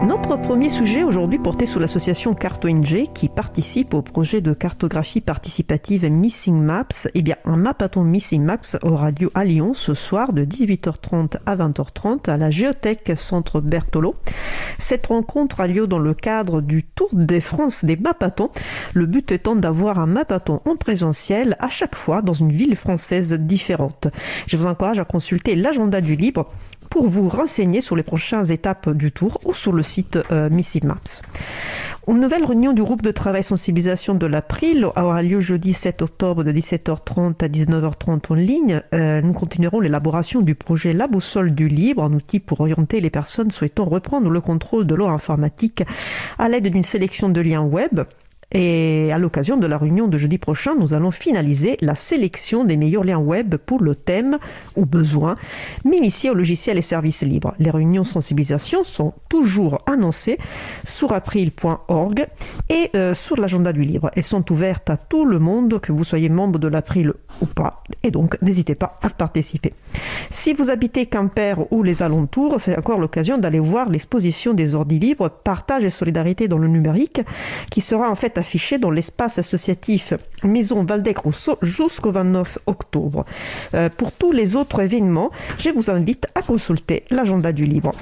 Notre premier sujet aujourd'hui portait sur l'association Cart-ONG qui participe au projet de cartographie participative Missing Maps. Eh bien, un mapathon Missing Maps aura lieu à Lyon ce soir de 18h30 à 20h30 à la Géothèque Centre Berthelot. Cette rencontre a lieu dans le cadre du Tour de France des mapathons. Le but étant d'avoir un mapathon en présentiel à chaque fois dans une ville française différente. Je vous encourage à consulter l'agenda du libre pour vous renseigner sur les prochaines étapes du tour ou sur le site Missing Maps. Une nouvelle réunion du groupe de travail sensibilisation de l'April aura lieu jeudi 7 octobre de 17h30 à 19h30 en ligne. Nous continuerons l'élaboration du projet La Boussole du Libre, un outil pour orienter les personnes souhaitant reprendre le contrôle de leur informatique à l'aide d'une sélection de liens web. Et à l'occasion de la réunion de jeudi prochain, nous allons finaliser la sélection des meilleurs liens web pour le thème ou besoin m'initier au logiciel et services libres. Les réunions sensibilisation sont toujours annoncées sur april.org et sur l'agenda du libre. Elles sont ouvertes à tout le monde, que vous soyez membre de l'April ou pas, et donc n'hésitez pas à participer. Si vous habitez Quimper ou les alentours, c'est encore l'occasion d'aller voir l'exposition des ordi libres, partage et solidarité dans le numérique, qui sera en fait affiché dans l'espace associatif Maison Valdec-Rousseau jusqu'au 29 octobre. Pour tous les autres événements, je vous invite à consulter l'agenda du libre.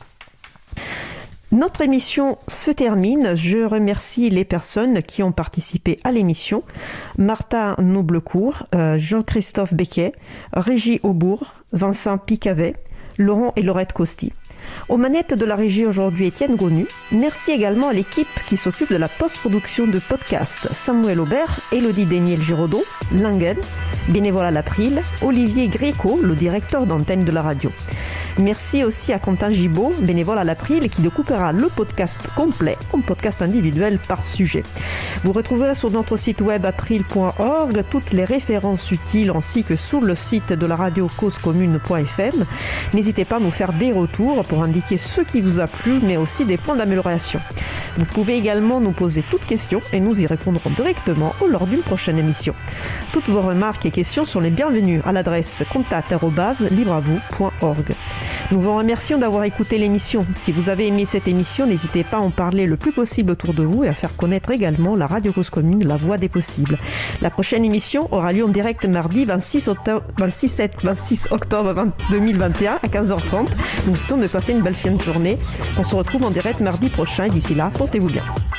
Notre émission se termine. Je remercie les personnes qui ont participé à l'émission. Martha Noblecourt, Jean-Christophe Becquet, Régie Aubourg, Vincent Picavet, Laurent et Laurette Costi. Aux manettes de la régie aujourd'hui, Étienne Gonu. Merci également à l'équipe qui s'occupe de la post-production de podcasts. Samuel Aubert, Élodie Déniel-Giraudot, Langen, bénévole à l'April, Olivier Gréco, le directeur d'antenne de la radio. Merci aussi à Quentin Gibaud, bénévole à l'April, qui découpera le podcast complet en podcast individuel par sujet. Vous retrouverez sur notre site web april.org toutes les références utiles ainsi que sur le site de la radio causecommune.fm. N'hésitez pas à nous faire des retours pour indiquer ce qui vous a plu, mais aussi des points d'amélioration. Vous pouvez également nous poser toutes questions et nous y répondrons directement lors d'une prochaine émission. Toutes vos remarques et questions sont les bienvenues à l'adresse contact@libreavou.org. Nous vous remercions d'avoir écouté l'émission. Si vous avez aimé cette émission, n'hésitez pas à en parler le plus possible autour de vous et à faire connaître également la Radio Cause Commune, la voix des possibles. La prochaine émission aura lieu en direct mardi 26 octobre 2021 à 15h30. Nous souhaitons de passer une belle fin de journée. On se retrouve en direct mardi prochain et d'ici là, portez-vous bien.